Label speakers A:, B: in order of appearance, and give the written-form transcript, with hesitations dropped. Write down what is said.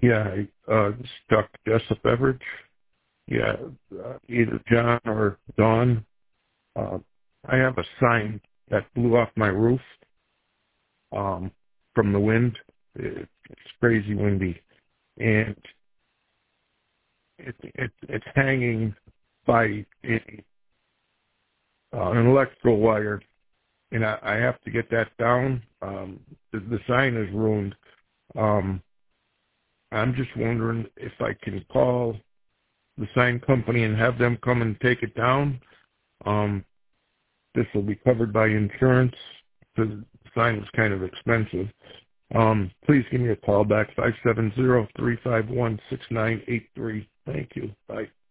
A: Yeah, this is Dr. Jessup Everidge. Yeah, either John or Dawn. Uh, I have a sign that blew off my roof from the wind. It's crazy windy, and it's hanging by an electrical wire, and I have to get that down. The sign is ruined. Um, I'm just wondering if I can call the sign company and have them come and take it down. This will be covered by insurance because the sign was kind of expensive. Please give me a call back, 570-351-6983. Thank you. Bye.